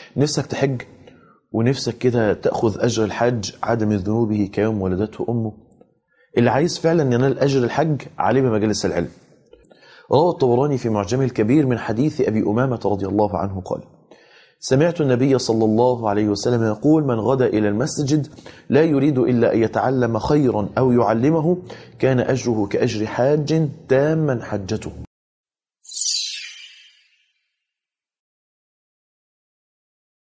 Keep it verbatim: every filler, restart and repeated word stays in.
نفسك تحج ونفسك كده تأخذ أجر الحج عدم ذنوبه كيوم ولدته أمه. اللي عايز فعلا ينال أجر الحج عليه بمجالس العلم. روى الطبراني في معجمه الكبير من حديث أبي أمامة رضي الله عنه قال: سمعت النبي صلى الله عليه وسلم يقول: من غدا إلى المسجد لا يريد إلا أن يتعلم خيرا أو يعلمه كان أجره كأجر حاج تاما حجته.